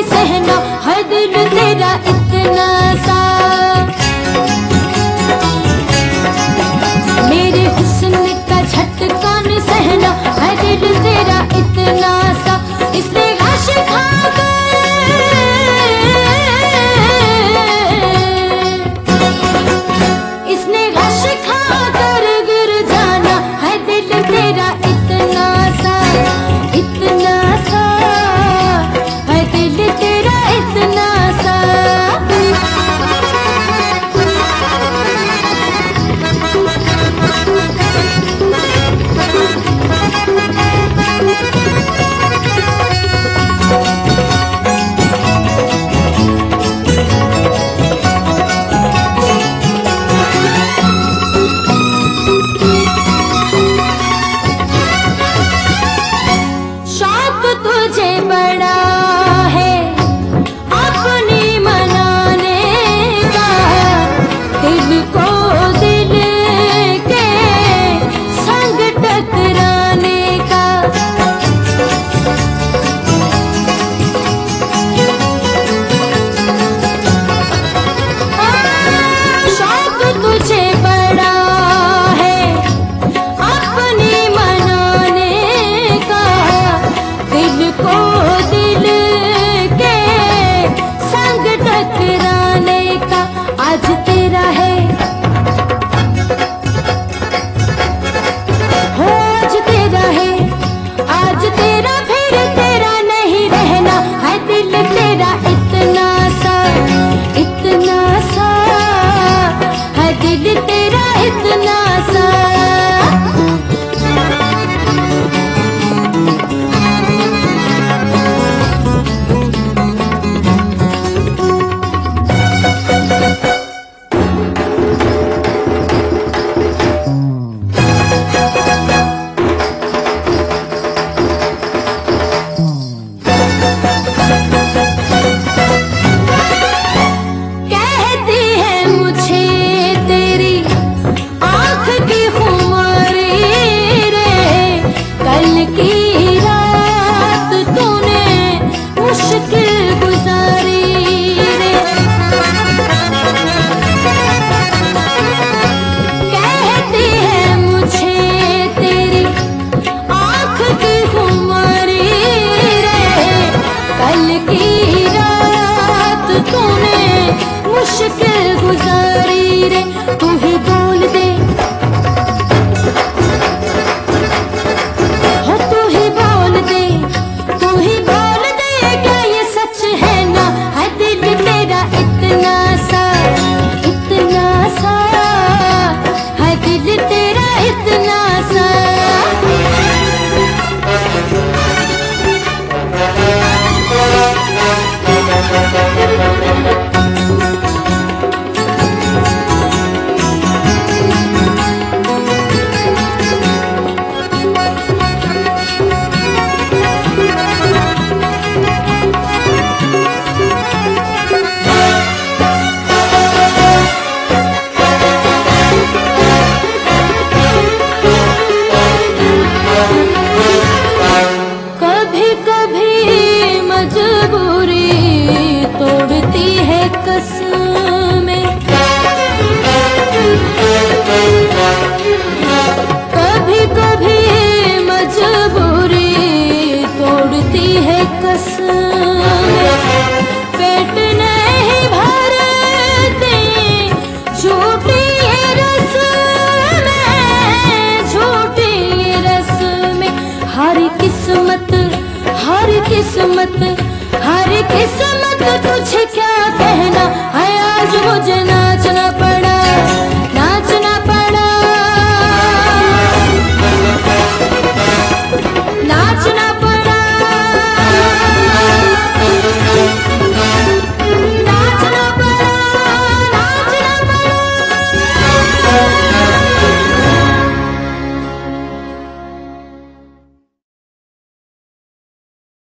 नहीं सहना है दिल तेरा इतना सा। मेरे हुस्न का झटका न सहना है दिल तेरा इतना सा। इसने गश खाकर गिर जाना है दिल तेरा इतना सा, इतना सा है दिल तेरा इतना सा। तुझे बड़ा है अपनी मनाने का, दिल को दिल के संग टकराने का। शौक तुझे बड़ा है अपनी मनाने का, दिल को दिल के संग टकराने का। आज तेरा है हो, आज तेरा है, आज तेरा फिर तेरा नहीं रहना है दिल तेरा इतना सा, इतना सा है दिल तेरा इतना सा। मुश्किल गुजारी रे, तू ही बोल दे हो, तू ही बोल दे, तू ही बोल दे क्या ये सच है ना है दिल तेरा इतना सा, इतना सा है दिल तेरा इतना सा। कसमें कभी कभी मजबूरी तोड़ती है कसमें। पेट नहीं भरती झूठी रस में, झूठी रस में। हर किस्मत